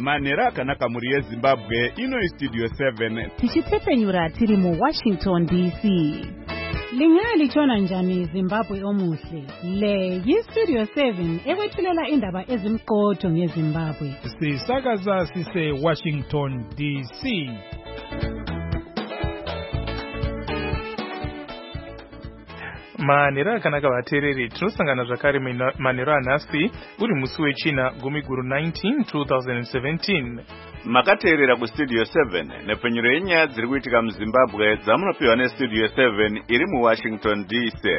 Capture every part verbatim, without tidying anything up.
manhero akanaka muri yeZimbabwe. Ino iStudio seven tichitsepenyura tiri mu Washington D C. Lingali chona njani Zimbabwe omuhle. Le yiStudio seven ekwethulela indaba ezimqotho ngeZimbabwe. Sisakaza sise Washington D C. Manhero akanaka vateereri, tinosangana zvakare manhero anhasi uri musi wechina gumi guru nineteen twenty seventeen. Makateerera kuStudio seven nepfenyuro yenyaya dziri kuitika muZimbabwe dzamunopiwa neStudio seven iri muWashington D C.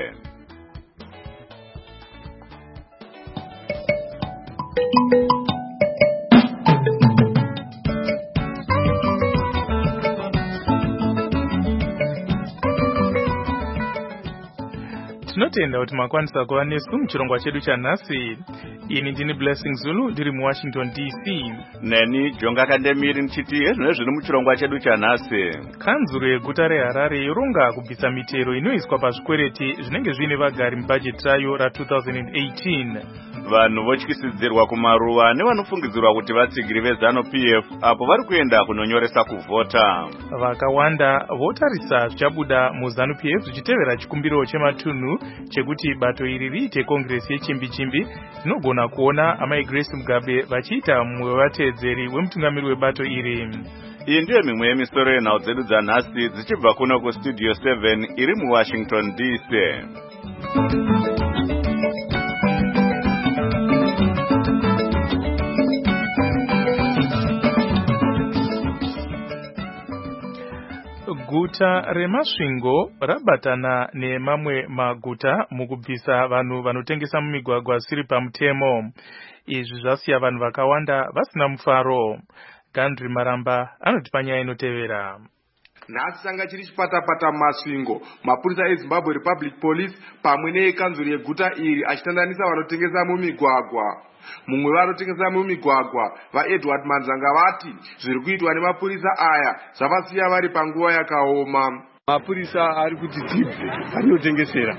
Tinotenda kuti makwanisa kuva nesu muchirongwa chedu chanhasi. Ini ndini Blessing Zulu ndiri muWashington D C. Neni Jonga Kandemiri nchiti ezvino zviri muchirongwa chedu chanhasi. Kanzuro yeguta reHarare yoronga kubvisa mitero inoiswa pazvikwereti zvinenge zvine vagari mubhajeti rayo ra-twenty eighteen. Vanhu votyisidzirwa kumaruva nevanofungidzirwa kuti vatsigiri veZanu-P F apo vari kuenda kunonyoresa kuvhota. Vakawanda votarisa zvichabuda muZanu-P F zvichitevera chikumbiro chematunhu chekuti bato iri riite kongresi yechimbi-chimbi. Tinogona kuona amai Grace Mugabe vachiita mumwe wevateedzeri wemutungamiri webato iri. Iyi ndiyo mimwe yemisoro yenhau dzedu dzanhasi dzichibva kuno kuStudio seven iri muWashington D C. Guta reMasvingo rabatana nemamwe maguta mukubvisa vanhu vanotengesa mumigwagwa siri pamutemo. Izvi zvasiya vanhu vakawanda vasina mufaro. Gandri Maramba anoti panyaya inotevera. Nhasi changa chiri chipatapata muMasvingo, mapurisa eZimbabwe Republic Police pamwe neekanzuro yeguta iri achitandanisa vanotengesa mumigwagwa. Mumwe vanotengesa mumigwagwa vaEdward Manzanga vati zviri kuitwa nemapurisa aya zvavasiya vari panguva yakaoma. Mapurisa ari kuti tibve patinotengesera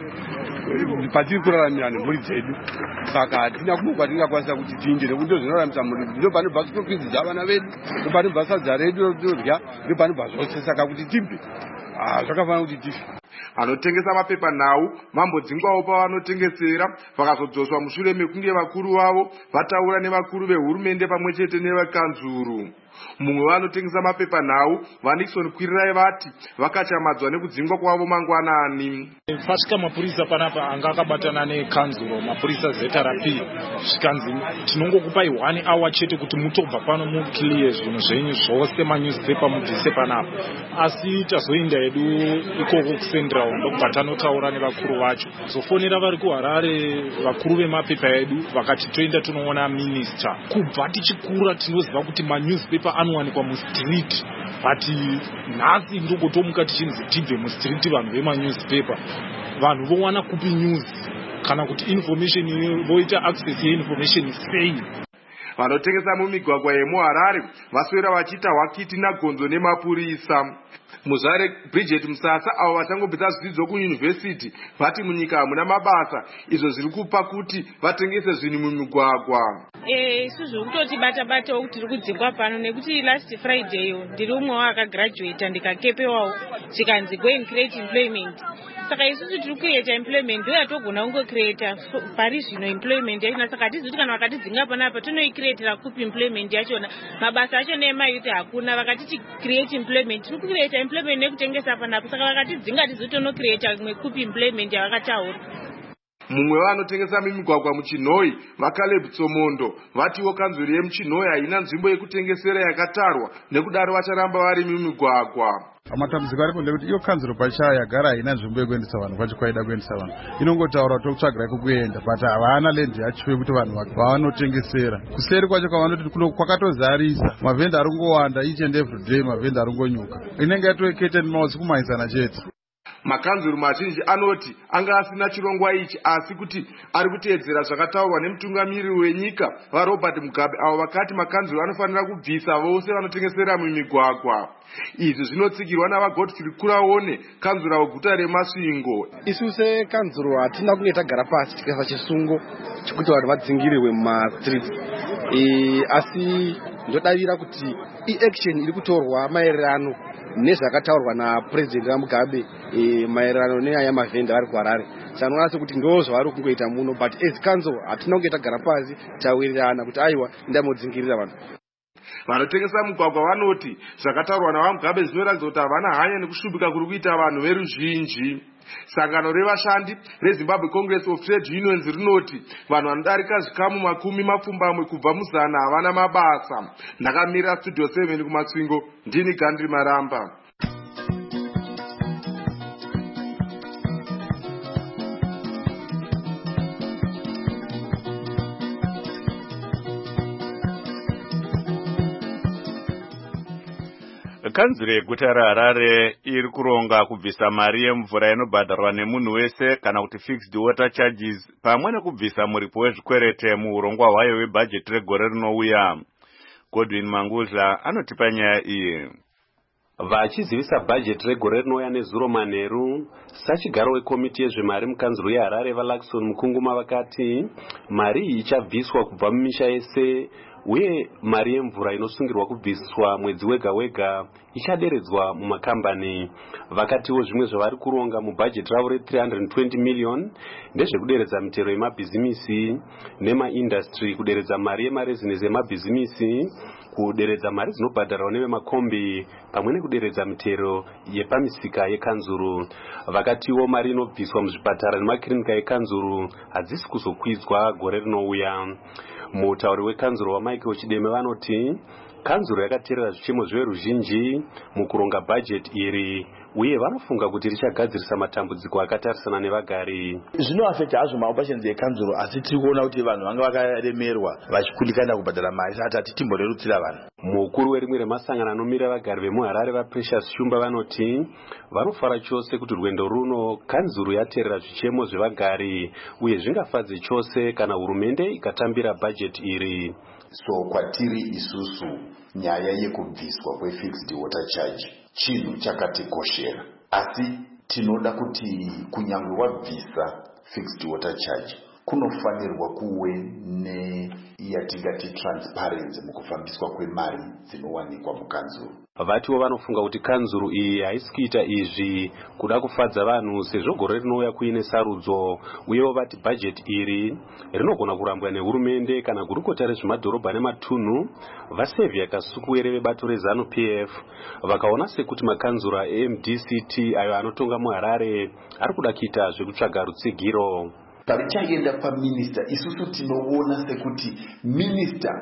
patiri kuraramira nemhuri dzedu, saka hatina kumwe kwatingakwanisa kuti tiinde nekuti ndozvinoraramisa mhuri. Ndo panobva sikokwizi dzavana vedu, ndo panobva sadza redu rotorya, ndo panobva zvose, saka kuti tibve zvakafanira kuti tife. Vanotengesa mapepanhau mambodzingwawo pavanotengesera vakazodzoswa mushure mekunge vakuru vavo vataura nevakuru vehurumende pamwe chete nevekanzuru. Mumwe vanotengesa mapepanhau vaNixon Kwirirai vati vakachamadzwa nekudzingwa kwavo mangwanani. Pasvika mapurisa panapa anga akabatana nekanzuro, mapurisa zeta rapi zvikanzi tinongokupai one hour chete kuti mutobva pano mukiliye zvinhu zvenyu zvose manewspaper mubvise panapa. Asi tazoenda hedu ikoko kuCentral ndokubva tanotaura nevakuru vacho. Zofonera vari kuHarare vakuru vemapepa edu vakati toenda tunoona minister. Kubva tichikura tinoziva kuti manewspaper anowanikwa mustreet, but nhasi ndogotomuka tichinzi tibve mustreet vanhu vemanewspaper. Vanhu vowana kupi news kana kuti information voita access yeinformation sei? Vanotengesa mumigwagwa yemuHarare vaswera vachiita hwakiti nagonzo nemapurisa. Muzvare Bridget Musasa avo vachangobvisa zvidzidzo kuyunivhesiti vati munyika hamuna mabasa, izvo zviri kupa kuti vatengese zvinhu mumigwagwa. Eh, isu zviri kutoti bata bata kuti tiri kudzingwa pano nekuti last Friday yo ndiri umwe wakagraduate ndikakepewawo chikanzi go and create employment. Saka isusu tiri kuita employment ndoya togona kungocreata pari zvino employment yachona, saka hatizivi kana vakatidzinga panapa tonoicreatira kupi employment yachona. Mabasa acho nemayuti hakuna, vakatiti create employment tiri kucreata employment nekutengesa panapa, saka vakatidzinga tizotonocreata kupi employment yavakataura. Mumwe vanotengesa mimigwagwa muChinhoi vaCaleb Tsomondo vatiwo kanzuro yemuChinhoi haina nzvimbo yekutengesera yakatarwa, nekudaro vacharamba vari mimigwagwa. Amatambudziko aripo ndekuti iyo kanzuro pachayo yagara haina nzvimbo yekuendesa vanhu pachikwaida kuendesa vanhu. Inongotaura tokutsvagira kukuenda, but havana land yacho yekuti vanhu vavanotengesera. Kuseri kwacho kwavanoti kuno kwakatozarisa, mavhenda ari kungowanda each and every day, mavhenda ari kungonyuka. Inenge yatoekete mausi kumaisana chete. Makanzuru mazhinji anoti anga asina chirongwa ichi, asi kuti ari kuteedzera zvakataurwa nemutungamiriri wenyika vaRobert Mugabe avo vakati makanzuru anofanira kubvisa vose vanotengesera mumigwagwa. Izvi zvinotsigirwa navaGodfrey Kuraone, kanzura weguta reMasvingo. Isu sekanzuro hatina kunge tagara pasi tikaisa chisungo chekuti vanhu vadzingirirwe mumastreet. e, asi ndodavira kuti i-action iri kutorwa maererano nezvakataurwa napresident Mugabe e, maererano nenyaya yamavhenda ari kuHarare. Sanoona sekuti ndo zvavari kungoita muno, but as council hatina kunge tagara pasi tawirirana kuti aiwa ndamodzingirira vanhu. Vanotengesa mugwagwa vanoti zvakataurwa naVaMugabe zvinoratidza kuti havana hanya nekushupika kuri kuita vanhu veruzhinji. Sangano revashandi reZimbabwe Congress of Trade Unions rinoti vanhu vanodarika zvikamu makumi mapfumbamwe kubva muzana havana mabasa. Ndakamirira Studio seven kuMatsvingo, ndini Gandri Maramba. Kanzuro yeguta raHarare iri kuronga kubvisa mari yemvura inobhadharwa nemunhu wese kana kuti fixed water charges pamwe nekubvisa muripo wezvikwerete muurongwa hwayo webhajeti regore rinouya. Godwin Mangudla anotipa nyaya iyi. Vachizivisa bhajeti regore rinouya nezuro manheru, sachigaro wekomiti yezvemari mukanzuro yeHarare vaLaxon Mukunguma vakati mari iyi ichabviswa kubva mumisha yese uye mari yemvura inosungirwa kubviswa mwedzi wega wega ichaderedzwa mumakambani. Vakatiwo zvimwe zvavari kuronga mubhajeti ravo re-three hundred twenty million ndezvekuderedza mitero yemabhizimisi nemaindustry, kuderedza mari yemarezinesi emabhizimisi, kuderedza mari dzinobhadharwa nevemakombi pamwe nekuderedza mitero yepamisika yekanzuru. Vakatiwo mari inobviswa muzvipatara nemakirinika ekanzuru hadzisi kuzokwidzwa gore rinouya. Mutauri wekanzuro waMichael Chideme vanoti kanzuro yakateerera zvichemo zveruzhinji mukuronga bhajeti iri uye vanofunga kuti richagadzirisa matambudziko akatarisana nevagari. Zvinoafekta hazvo maoperations ekanzuro, asi tiri kuona kuti vanhu vanga vakaremerwa vachikundikana kubhadhara mari, saka tati timborerutsira vanhu. Mukuru werimwe remasangano anomira vagari vemuHarare vaPrecious Shumba vanoti vanofara chose kuti rwendo runo kanzuro yateerera zvichemo zvevagari uye zvingafadze chose kana hurumende ikatambira bhajeti iri. So kwatiri isusu nyaya yekubviswa kwefixed water charge chinhu chakatikoshera, asi tinoda kuti kunyange wabvisa fixed water charge kunofanirwa kuwe neyatingati transparency mukufambiswa kwemari dzinowanikwa mukanzuro. Vatiwo vanofunga kuti kanzuro iyi haisi kuita izvi kuda kufadza vanhu sezvo gore rinouya kuine sarudzo, uyewo vati bhajeti iri rinogona kurambwa nehurumende kana gurukota rezvemadhorobha nematunhu. Vasevhia Kasukuwere vebato reZanu P F vakaona sekuti makanzuro eM D C T ayo anotonga muHarare ari kuda kuita zvekutsvaga rutsigiro. Parichaenda paminista, isusu tinoona sekuti minista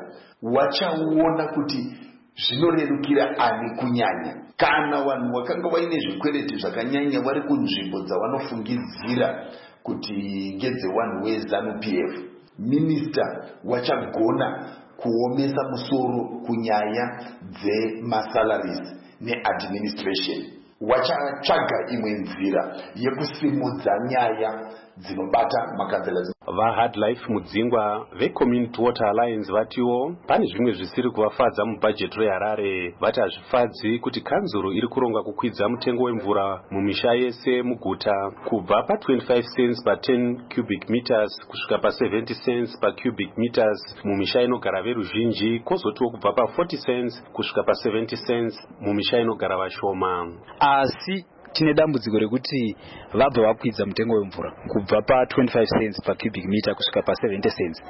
wachaona kuti zvinorerukira ani kunyanya. Kana vanhu vakanga vaine zvikwereti zvakanyanya vari kunzvimbo dzavanofungidzira kuti ngedzevanhu weZanu P F, minista wachagona kuomesa musoro kunyaya dzemasalaries neadministration. Wachatsvaga imwe nzira yekusimudza nyaya dzinobata makanzela. VaHardlife Mudzingwa veCommunity Water Alliance vatiwo pane zvimwe zvisiri kuvafadza mubhajeti reHarare. Vati hazvifadzi kuti kanzuro iri kuronga kukwidza mutengo wemvura mumisha yese muguta kubva pa twenty-five cents per ten cubic meters kusvika pa seventy cents per cubic meters mumisha inogara veruzhinji, kwozotiwo kubva pa forty cents kusvika pa seventy cents mumisha inogara vashoma. Asi tine dambudziko rekuti vabva vakwidza mutengo wemvura kubva pa twenty-five cents per cubic meter kusvika pa seventy cents,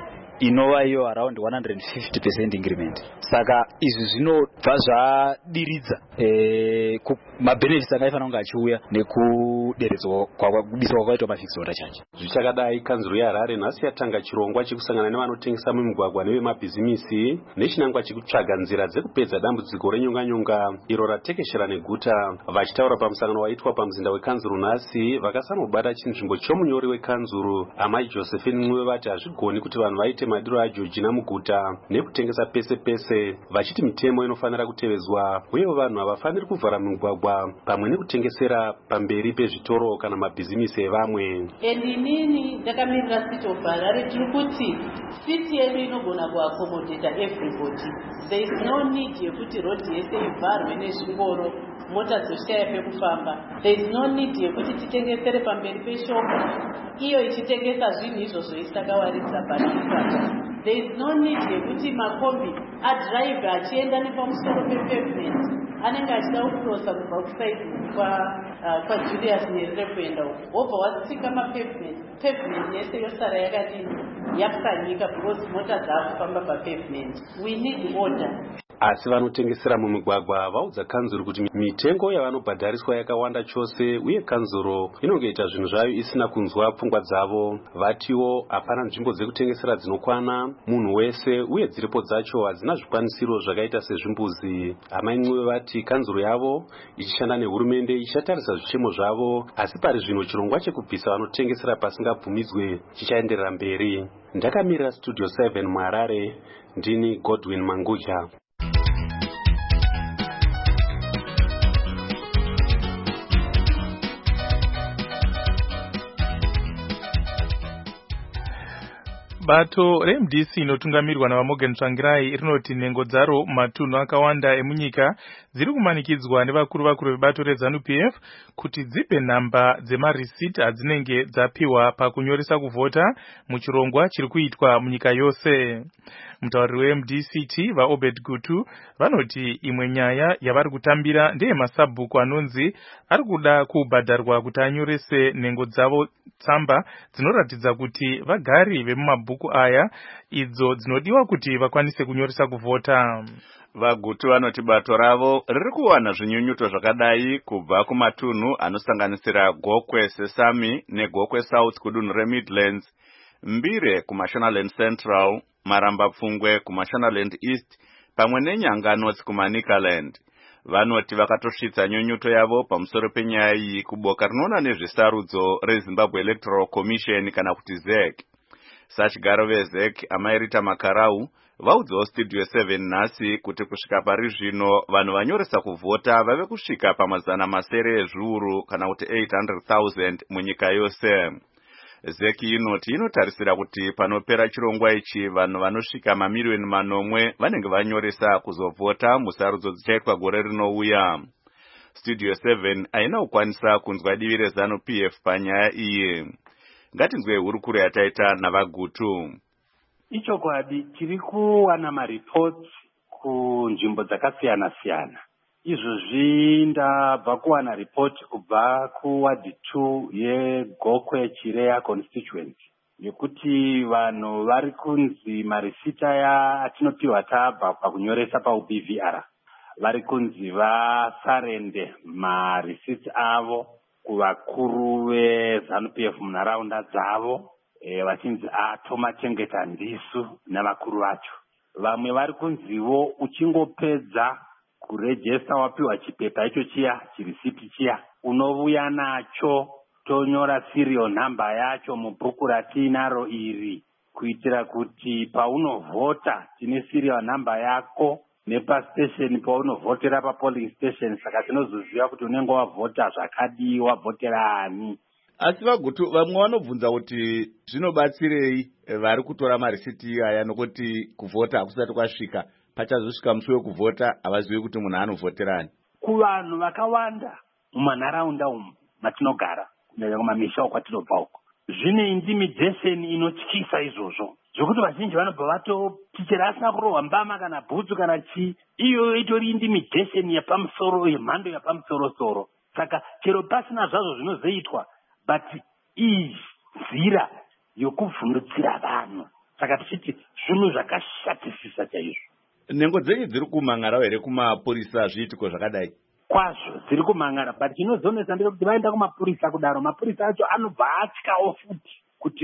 inova iyo around one hundred fifty percent increment. Saka izvi zvinobva zvadiridza e, mabenefits angaifanira kunge achiuya nekuderedzwa kubiswa kwaitwa mafixed water charge. Zvichakadai kanzuro yeHarare nhasi yatanga chirongwa chekusangana nevanotengesa mumigwagwa nevemabhizimisi nechinangwa chekutsvaga nzira dzekupedza dambudziko renyonganyonga iro ratekeshera neguta. Vachitaura pamusangano waitwa pamuzinda wekanzuro nhasi, vakasanobata chinzvimbo chomunyori wekanzuro Amai Josephine Mwe vati hazvigoni kuti vanhu vaite madiro aJoji muguta nekutengesa pese pese, vachiti mitemo inofanira kutevezwa uye vanhu havafaniri kuvhara migwagwa pamwe nekutengesera pamberi pezvitoro kana mabhizimisi evamwe. Endinini ndakamirira City of Harare tiri kuti city yedu inogona kuaccommodate everybody. There is no need yekuti road yese ivharwe nezvingoro mota dzoshaya pekufamba. There is no need yekuti titengesere pamberi peshopu iyo ichitengesa zvinhu izvozvo isakawaridza panapa. there is no need yekuti makombi adrive achienda nepamusoro pepavement anenge achida kucrossa kubva kusaidi kwajulius nyerere kuenda uko wobva watsika mapavement pavement yese yosara yakadini yapwanyika because mota dzaakufamba papavement. We need order. Asi vanotengesera mumigwagwa vaudza kanzuro kuti mitengo yavanobhadhariswa yakawanda chose uye kanzuro inongoita zvinhu zvayo isina kunzwa pfungwa dzavo. Vatiwo hapana nzvimbo dzekutengesera dzinokwana munhu wese uye dziripo dzacho hadzina zvikwanisiro zvakaita sezvimbuzi. Hama imwe vati kanzuro yavo ichishanda nehurumende ichatarisa zvichemo zvavo, asi pari zvino chirongwa chekubvisa vanotengesera pasingabvumidzwe chichaenderera mberi. Ndakamirira Studio seven muHarare, ndini Godwin Mangudya. Bato re-M D C inotungamirwa naVamorgan Tsvangirai rinoti nhengo dzaro matunhu akawanda emunyika dziri kumanikidzwa nevakuru vakuru vebato reZANU P F kuti dzipe nhamba dzemarisiti adzinenge dzapiwa pakunyoresa kuvhota muchirongwa chiri kuitwa munyika yose. Mutauriri we-M D C T vaObed Gutu vanoti imwe nyaya yavari kutambira ndeye masabhuku anonzi ari kuda kubhadharwa kuti anyorese nhengo dzavo tsamba dzinoratidza kuti vagari vemumabhuku aya idzo dzinodiwa kuti vakwanise kunyoresa kuvhota. Vagutu vanoti bato ravo riri kuwana zvinyunyuto zvakadai kubva kumatunhu anosanganisira Gokwe Sesame neGokwe South kudunhu reMidlands, Mbire kuMashonaland Central, Maramba Pfungwe kuMashonaland East pamwe neNyanganotsi kuManicaland. Vanoti vakatosvitsa nyunyuto yavo pamusoro penyaya iyi kuboka rinoona nezvesarudzo reZimbabwe Electoral Commission kana kuti Z E C. Sachigaro veZ E C Amairita Makarau vaudzawo Studio seven nhasi kuti kusvika pari zvino vanhu vanyoresa kuvhota vave kusvika pamazana masere ezviuru kana kuti eight hundred thousand munyika yose. Z E C inoti inotarisira kuti panopera chirongwa ichi vanhu vanosvika mamiliyoni manomwe vanenge vanyoresa kuzovhota musarudzo dzichaitwa gore rinouya. Studio seven haina kukwanisa kunzwa divi reZANU P F panyaya iyi. Ngatinzwe hurukuro yataita navagutu. Ichokwadi tiri kuwana mareports kunzvimbo dzakasiyana siyana. Izvozvi ndabva kuwana report kubva kuward two yeGokwe Chireya constituency yekuti vanhu vari kunzi marisiti aya atinopiwa tabva pakunyoresa paU B V R vari kunzi vasarende marisiti avo kuvakuru veZANU P F munharaunda dzavo, e, vachinzi atomachengeta ndisu navakuru vacho. Vamwe vari kunzivo uchingopedza kurejesta wapiwa chipepa icho chiya chirisiti chiya unovuya nacho tonyora serial number yacho mubhuku ratinaro iri kuitira kuti paunovhota tine serial number yako nepastation paunovhotera papolling station, saka tinozoziva kuti unenge wavhota zvakadii, wavhotera ani. Asi vagutu vamwe vanobvunza kuti zvinobatsirei vari kutora marisiti aya nokuti kuvhota hakusati kwasvika, pachazosvika musi wekuvhota havazivi kuti munhu anovhoterani. Kuvanhu vakawanda mumanharaunda umu matinogara kunyanya kumamisha kwatinobva uko, zvine intimidation inotyisa izvozvo zvokuti vazhinji vanobva vatoti chero asina kurohwa mbama kana bhutsu kana chii, iyo itori intimidation yepamusoro, yemhando yepamusoro-soro. Saka chero pasina zvazvo zvinozoitwa, but iyi nzira yokuvhundutsira vanhu. Saka tichiti zvinhu zvakashatisisa chaizvo. Nhengo dzenyu dziri kumangara here kumapurisa zviitiko zvakadai? Kwazvo dziri kumangara, but chinozonetsa ndechekuti vaenda kumapurisa kudaro, mapurisa acho anobva atyawo futi kuti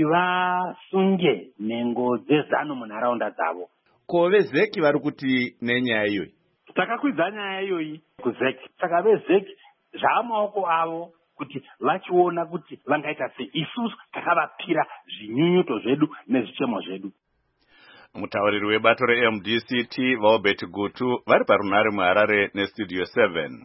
vasunge nhengo dzeZANU munharaunda dzavo. Ko veZ E C vari kuti nenyaya iyoyi? Takakwidza nyaya iyoyi kuZ E C, saka veZ E C zvaamaoko avo kuti vachiona kuti vangaita sei. Isusu takavapira zvinyunyuto zvedu nezvichemo zvedu. Mutauriri webato re-M D C T vaObed Gutu vari parunhare muHarare neStudio seven.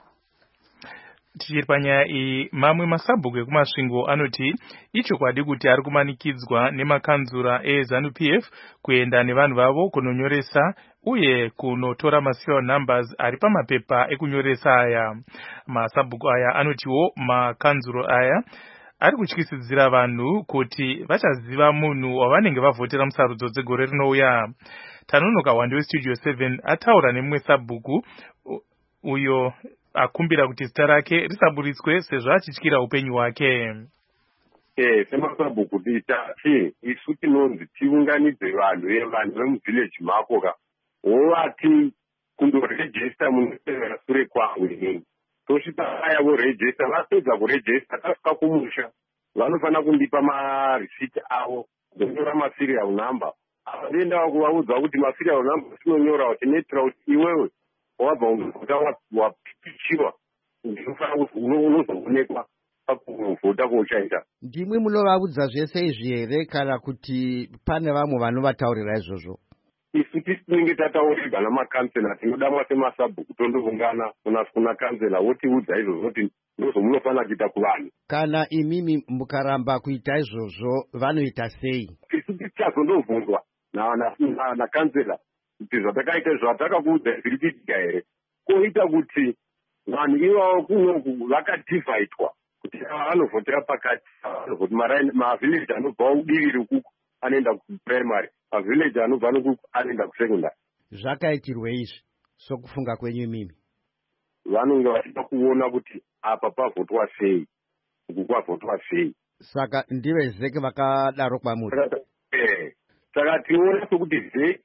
Tichiri panyaya iyi, mamwe masabhuku ekumasvingo anoti ichokwadi kuti ari kumanikidzwa nemakanzura eZANU P F kuenda nevanhu vavo kunonyoresa uye kunotora maserial numbers ari pamapepa ekunyoresa aya. Masabhuku aya anotiwo makanzuro aya ari kutyisidzira vanhu kuti vachaziva munhu wavanenge vavhotera musarudzo dzegore rinouya. Tanunuka Wande westudio seven ataura nemumwe sabhuku uyo akumbira kuti zita rake risaburitswe sezvo achityira upenyu hwake. Eh, semasabhuku titati isu tinonzi tiunganidze vanhu vevanhu vemuvhileji mako ka wovati kundorejista munosevera sure kwangu inini tosvika aya vorejista vapedza kurejista tasvika kumusha vanofanira kundipa marisiti avo ndonyora maserial number avaenda kuvaudza kuti maserial number tinonyora kuti netira kuti iwewe wabva umvota wapichiwa ndinofanira kuti unozoonekwa pakuvhota kouchaita. Ndimwe munovaudza zvese izvi here kana kuti pane vamwe vanovataurira izvozvo? Isu tisinenge tataurirwa namakansela tinoda mwase masabhuku tondoungana kuna kansela wotiudza izvozvo kuti ndozvo munofanira kuita kuvanhu. Kana imimi mukaramba kuita izvozvo vanoita sei? Isu tichazondobvunzwa nakansela kuti zvatakaita izvo atakakuudza zviri kuitika here koita kuti vanhu ivavo kunoku vakadivhaitwa kuti vanovhotera pakati vanovhoti mavhileji anobva udivi rekuku anoenda kuprimary mavhileji anobva nokuku anoenda kusekondary. Zvakaitirwe izvi sokufunga kwenyu imimi? Vanonge vachida kuona kuti apa pavhotwa sei uku kwavhotwa sei. Saka ndive zeke vakadaro kwamuri? Eh, saka tiona sokuti zeke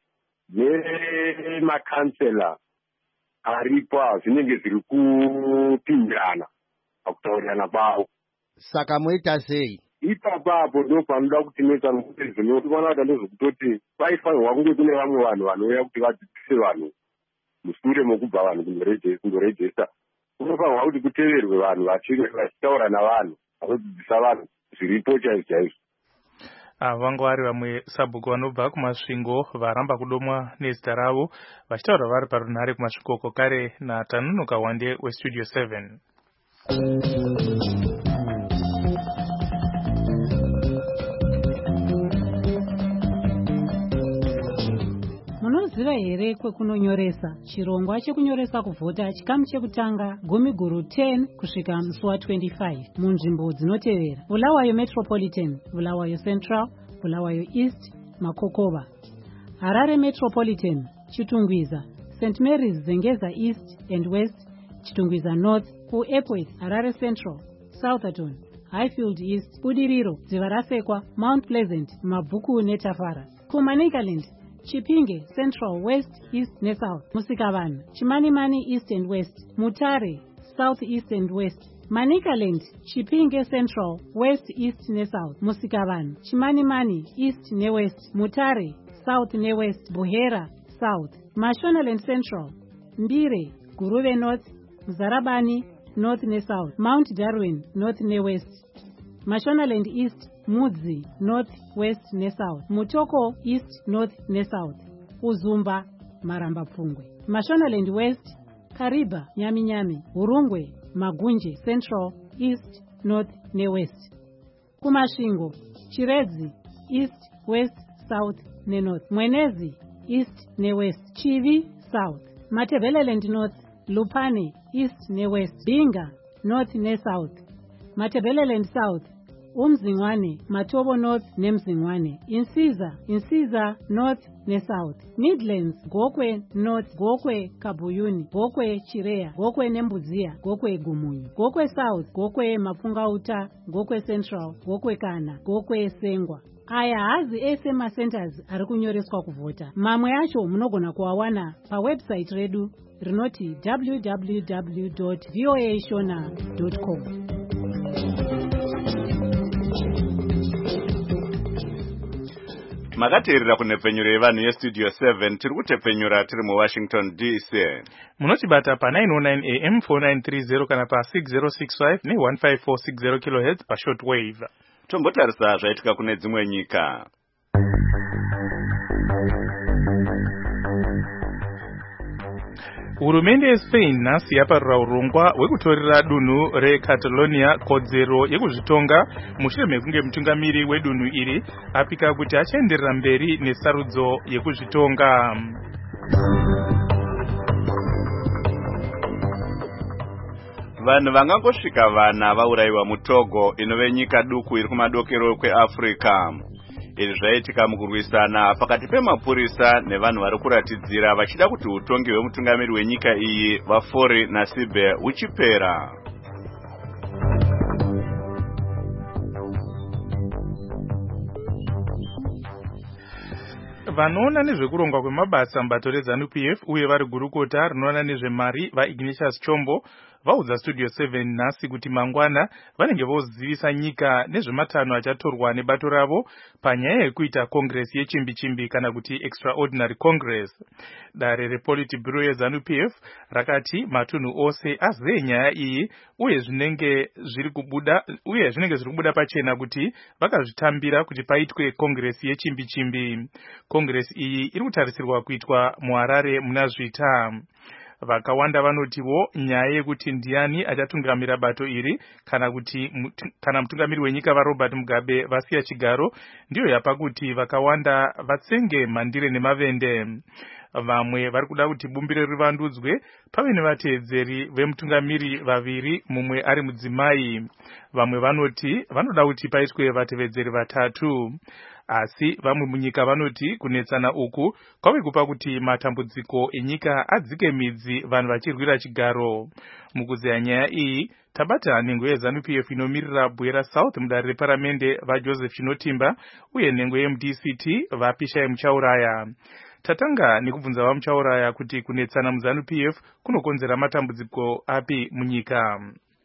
nemakansela aripo zvinenge zviri kupindirana pakutaurirana kwavo. Saka moita sei? Ipapapo ndo panoda kuti noita nokuti zvinoona kuti ndozvokutoti paifanirwa kunge kune vamwe vanhu vanouya kuti vadzidzise vanhu mushure mokubva vanhu kundorejista. Kunofanirwa kuti kuteverwe vanhu vachitaura navanhu vanodzidzisa vanhu zviripo chaizvo chaizvo. Vangu vari vamwe sabhuku vanobva kumasvingo varamba kudomwa nezita ravo vachitaura vari parunhare kumasvikoko kare naTanunuka Wande westudio seven. Munoziva here kwekunonyoresa chirongwa chekunyoresa kuvhota chikamu chekutanga gumi guru ten kusvika musi wa twenty-five munzvimbo dzinotevera: Bulawayo Metropolitan, Bulawayo Central, Bulawayo East, Makokova. Harare Metropolitan, Chitungwiza, Saint Mary's Zengeza East and West, Chitungwiza North, ku Epworth, Harare Central, Southampton, Highfield East, Budiriro, Dzivarasekwa, Mount Pleasant, Mabvuku neTafara. Ku Manicaland, Chipinge Central, West, East ne South, Musikavanhu, Chimanimani East and West, Mutare South, East and West. Manicaland, Chipinge Central, West, East ne South, Musikavanhu, Chimanimani East ne West, Mutare South ne West, Buhera South. Mashonaland Central, Mbire, Guruve North, Mzarabani North ne South, Mount Darwin North ne West. Mashonaland East, Mudzi North, West ne South, Mutoko East, North ne South, Uzumba Maramba Pfungwe. Mashonaland West, Kariba Nyami Nyami, Urungwe Magunje Central, East, North ne West. Kumashingo, Chiredzi East, West, South ne North, Mwenezi East ne West, Chivi South, Matebeleland North, Lupane East ne West, Binga North ne South, Matebeleland South, Umzingwane, Matobo North neMzingwane, Insiza, Insiza North ne South, Midlands, Gokwe North, Gokwe Kabuyuni, Gokwe Chirea, Gokwe Nembuzia, Gokwe Gumunyu, Gokwe South, Gokwe Mapungauta, Gokwe Central, Gokwe Kana, Gokwe Sengwa. Aya hazi ese macenters ari kunyoreswa kuvhota. Mamwe acho munogona kuawana pawebsite redu rinoti w w w dot voa shona dot com. Makateerera kunepfenyuro yevanhu yestudio seven tiri kutepfenyura tiri muWashington D C. Munotibata pa nine oh nine A M four nine three zero kana pa six zero six five ne one five four six zero kilohertz pa shortwave. Tombotarisa zvaitika kune dzimwe nyika. Hurumende yeSpain nhasi yaparura urongwa hwekutorera dunhu reCatalonia kodzero yekuzvitonga mushure mekunge mutungamiri wedunhu iri apika kuti achaenderera mberi nesarudzo yekuzvitonga. vanhu vangangosvika vana vaurayiwa muTogo inove nyika duku iri kumadokero kweAfrica. Izvi zvaitika mukurwisana pakati pemapurisa nevanhu vari kuratidzira vachida kuti utongi hwemutungamiri wenyika iyi vaFori Nasibe huchipera. Vanoona nezvekurongwa kwemabasa mubato reZANU-P F uye vari gurukota rinoona nezvemari vaIgnatius Chombo vaudza Studio seven nhasi kuti mangwana vanenge vozivisa nyika nezvematanho achatorwa nebato ravo panyaya yekuita Congress yechimbi-chimbi kana kuti Extraordinary Congress. Dare rePolitburo yeZANU-P F rakati matunhu ose azive nyaya iyi uye zvinenge zviri kubuda uye zvinenge zviri kubuda pachena kuti vakazvitambira kuti paitwe Congress yechimbi-chimbi. Congress iyi iri kutarisirwa kuitwa muHarare muna Zvita. Vakawanda vanotiwo nyaya yekuti ndiani achatungamira bato iri kana kuti kana mutungamiri wenyika vaRobert Mugabe vasiya chigaro ndiyo yapa kuti vakawanda vatsenge mandire nemavende. Vamwe vari kuda kuti bumbiro rivandudzwe pave nevateedzeri vemutungamiri vaviri mumwe ari mudzimai. Vamwe vanoti vanoda kuti paitwe vatevedzeri vatatu. Asi vamwe munyika vanoti kunetsana uku kwave kupa kuti matambudziko enyika adzike midzi vanhu vachirwira chigaro. Mukuzeya nyaya iyi tabata nhengo yeZANU-P F inomirira Bwera South mudare reparamende vaJoseph Chinotimba uye nhengo yemuD C T vaPishai Muchauraya. Tatanga nekubvunza vaMuchauraya kuti kunetsana muZANU-P F kunokonzera matambudziko api munyika.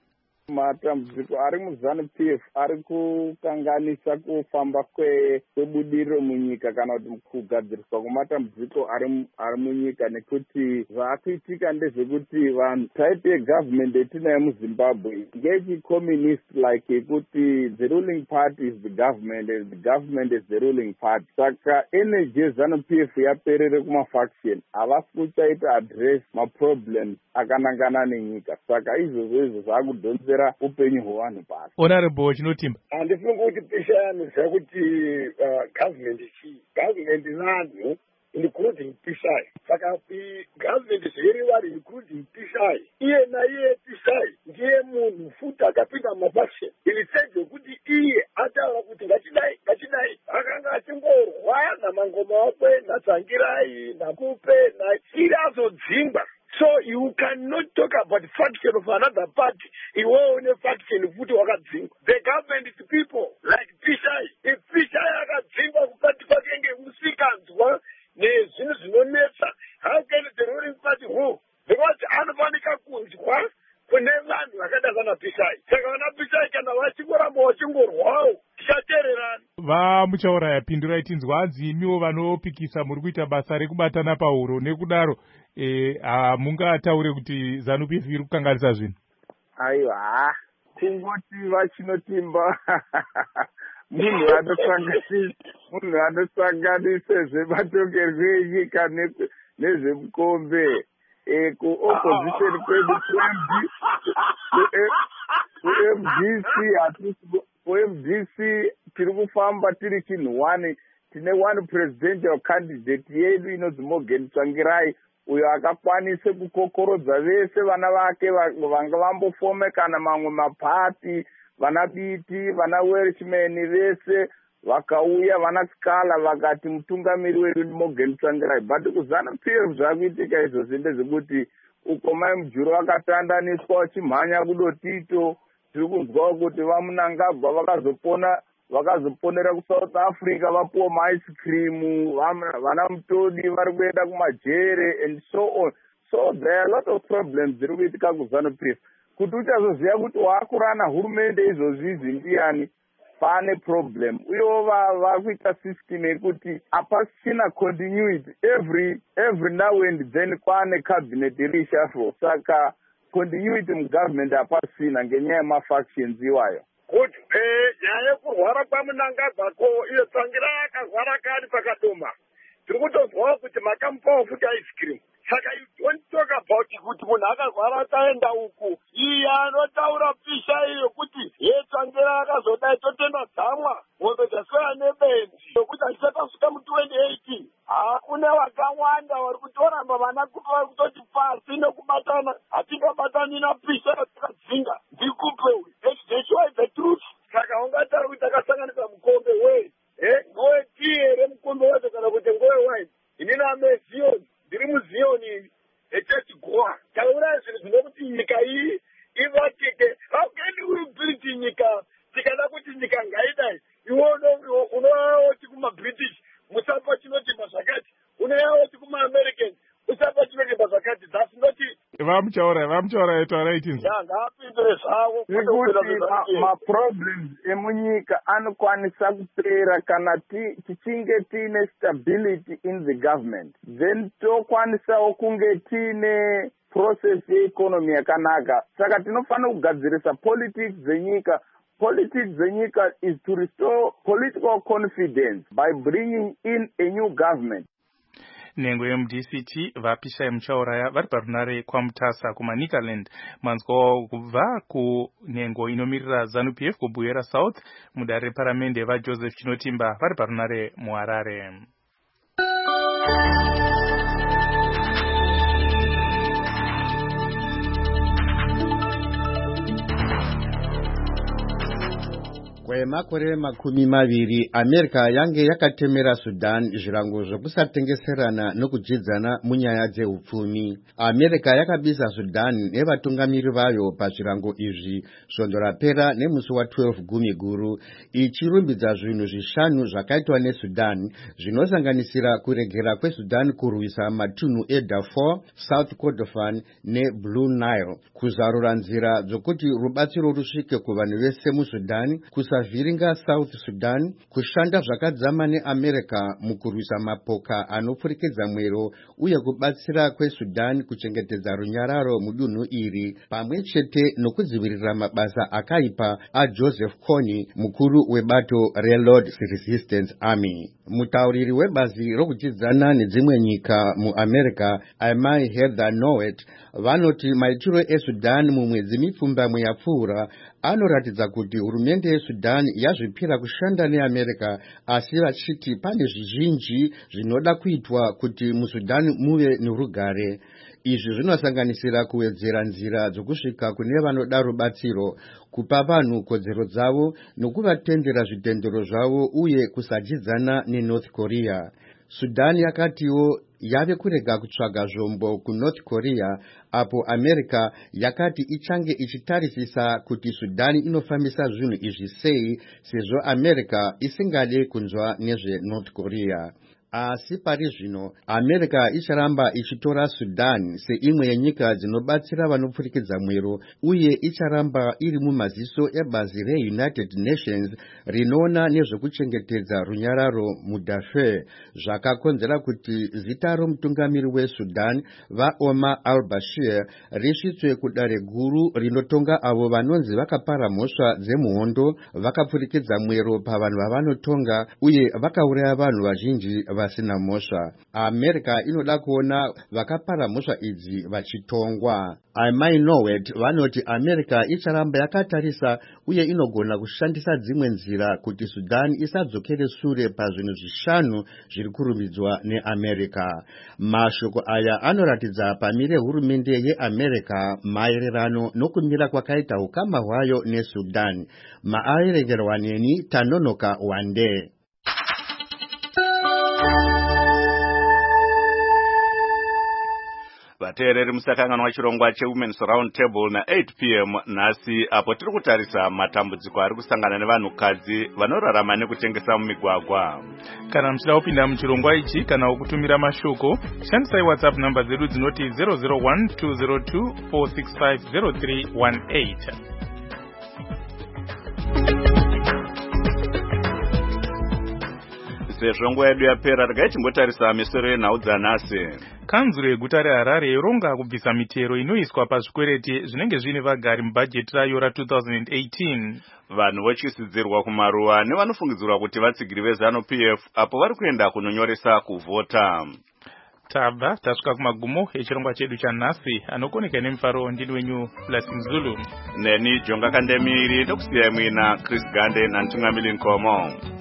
Matambudziko ari muZANU-P F ari kukanganisa kufamba kwebudiriro munyika kana kuti kugadziriswa kwematambudziko ari ari munyika nekuti zvaakuitika ndezvekuti vanhu type yegovernment yetinayo muZimbabwe ngechi-communist like yekuti the ruling party is the government and the government is the ruling party. Saka energy yeZANU-P F yaperere kumafaction havasi kuchaita address maproblems akanangana nenyika. Saka izvozvo izvo zvakudhonzera upenyu hwevanhu pasi. Honorable Chinotimba, handifungi kuti Pisha anoziva kuti government chii. Government vanhu including Pishai. Saka government zviri vari including Pishai. Iye naiye Pishai ndiye munhu futi akapinda mafaction. Ilisedzo kuti iye ataura kuti ngachidai ngachidai akanga achingorwa namangoma akwe naTsangirai naKupe naIri azodzingwa. So you cannot talk about faction of another party. You own a faction futi wakadzingwa. The government is people like Pishai. If Pishai akadzingwa kukati kwakenge musikanzwa nezvinhu zvinonetsa, how can the ruling party who? Because anofanika kunzwa kune vanhu vakada sana Pishai. Saka vana Pishai kana vachingoramba vachingorwawo tichateererana. VaMuchauraya pindurai tinzwa hanzi imiwo vanopikisa muri kuita basa rekubatana pahuro nekudaro eh hamungataure kuti ZANU-P F iri kukanganisa zvinhu. Aiwa, tingoti vaChinotimba munhu anosanganisa munhu anosanganisa zvematongero enyika nezvemukombe. Eh, ku-opposition kwedu ku-M D C hatisi ku-M D C tiri kufamba tiri chinhu one. Tine one presidential candidate yedu inonzi Morgan Tsvangirai uyo akakwanise kukokorodza vese vana vake vanga vambofome kana mamwe mapati vana Biti vana Welshman vese vakauya vana Skala vakati mutungamiri wedu ni Morgan Tsvangirai. But kuZANU-P F zvakuitika izvozvi ndezvekuti uko mai mujuru vakatandaniswa vachimhanya kudotito. Tiri kunzwawo kuti vaMunangagwa vakazopona vakazoponera kuSouth Africa vapuwa maice cream, vana Mutodi vari kuenda kumajere and so on. So there are a lot of problems dziri kuitika kuZANU-P F. Kuti uchazoziva kuti waakurana hurumende izvozvizi ndiani pane problem. Uyo vakuita system yekuti hapasina continuity every every now and then kwane cabinet reshuffle. Saka continuity mugovernment hapasina ngenyaya yemafactions iwayo. Kuti nyaya yekurwara kwaMunangagwa ko iyo Tsvangirai akarwara kari pakadoma. Tiri kutozwawo kuti makamupawo futi ice cream. Saka you don't talk about kuti munhu akarwara akaenda uku. Iye anotaura Pisha iyo kuti ye Tsvangirai akazodai totenda dzamwa ngombe dzaswera nebenzi yokuti achichatasvika mu twenty eighteen kune vakawanda vari kutoramba vana kupa vari kutoti pasi nekubatana hatingabatani napisa takadzinga ndikupe that's the truth. Saka ungatara kuti takasanganisa mukombe wei ngowe tii here mukombe wacho kana kuti ngowe wine. Inini ameziyoni ndiri muziyoni echechigoa taura zvinhu zvinokuti nyika iyi ivakike. How can we build nyika tikada kuti nyika ngaidai iwe unoyaoti kumabritish musapa chinotimba zvakati unoyaoti kumaamerican usapa chinotimba zvakati. That's not it. vamuchaura vamuchaura etaura itinzi ngapindure zvavo kuti maproblems emunyika anokwanisa kupera kana tichinge tiine stability in the government, then tokwanisawo kunge tiine process yeeconomy yakanaka. Saka tinofanira kugadzirisa politics dzenyika. Politics dzenyika is to restore political confidence by bringing in a new government. nhengo yemu D C T vapisha muchauraya vari parunare kwamutasa kumaNicaland. manzwa kubva kunhengo inomirira ZANU P F kubuyera South mudare reparamende vaJoseph Chinotimba vari parunare muHarare. Kwemakore makumi maviri America yange yakatemera Sudan zvirango zvokusatengeserana nokujidzana munyaya dzeupfumi. America yakabisa Sudan nevatungamiri vayo pazvirango izvi svondo rapera nemusi wa12 gumi guru ichirumbidza zvinhu zvishanu zvakaitwa neSudan zvinosanganisira kuregera kweSudan kurwisa matunhu eDarfur, South Kordofan neBlue Nile, kuzarura nzira dzokuti rubatsiro rusvike kuvanhu vese muSudan, kusavhiringa South Sudan, kushanda zvakadzama neAmerica mukurwisa mapoka anopfurikidza mwero uye kubatsira kweSudan kuchengetedza runyararo mudunhu iri, pamwe chete nokudzivirira mabasa akaipa aJoseph Kony, mukuru webato reLord Resistance Army. Mutauriri webazi rokujidzana nedzimwe nyika muAmerica, Amai Heather Nauert, vanoti maitiro eSudan mumwedzi mipfumbamwe yapfuura anoratidza kuti hurumende yeSudan yazvipira kushanda neAmerica, asi vachiti pane zvizhinji zvinoda kuitwa kuti muSudan muve nerugare. Izvi zvinosanganisira kuwedzera nzira dzokusvika kune vanoda rubatsiro, kupa vanhu kodzero dzavo nokuvatendera zvitendero zvavo uye kusajidzana neNorth Korea. Sudan yakatiwo yave kurega kutsvaga zvombo kuNorth Korea, apo America yakati ichange ichitarisisa kuti Sudan inofambisa zvinhu izvi sei sezvo America isingade kunzwa nezveNorth Korea. Asi pari zvino America icharamba ichitora Sudan seimwe yenyika dzinobatsira vanopfurikidza mwero uye icharamba iri mumaziso ebazi reUnited Nations rinoona nezvekuchengetedza runyararo muDarfur, zvakakonzera kuti zita romutungamiri weSudan vaOmar al-Bashir risvitswe kudare guru rinotonga avo vanonzi vakapara mhosva dzemuhondo, vakapfurikidza mwero pavanhu vavanotonga uye vakauraya vanhu vazhinji vasina mhosva. America inoda kuona vakapara mhosva idzi vachitongwa. Amai Nauert vanoti America icharamba yakatarisa uye inogona kushandisa dzimwe nzira kuti Sudan isadzokere sure pazvinhu zvishanu zviri kurumbidzwa neAmerica. Mashoko aya anoratidza pamire hurumende yeAmerica maererano nokumira kwakaita ukama hwayo neSudan. Maaerengerwa neni Tanonoka Wande. vateereri musakanganwa chirongwa chewomen's round table na eight p m nhasi, apo tiri kutarisa matambudziko ari kusangana nevanhukadzi vanorarama nekutengesa mumigwagwa. Kana muchida kupinda muchirongwa ichi kana kutumira mashoko, shandisai WhatsApp namba dzedu dzinoti zero zero one two zero two four six five zero three one eight. Sezvo nguva yedu yapera, regai timbotarisa misoro yenhau dzanhasi. Kanzuro yeguta reHarare yoronga kubvisa mitero inoiswa pazvikwereti zvinenge zvine vagari mubhajeti rayo ra-twenty eighteen. Vanhu votyisidzirwa kumaruwa nevanofungidzirwa kuti vatsigiri veZANU P F apo vari kuenda kunonyoresa kuvhota. Tabva tasvika kumagumo echirongwa chedu chanhasi. Anokoneka nemufaro ndini wenyu Blessing Zulu. Neni Jonga Kandemiri ndokusiyai mwina Chris Gande nantungamiri Nkomo.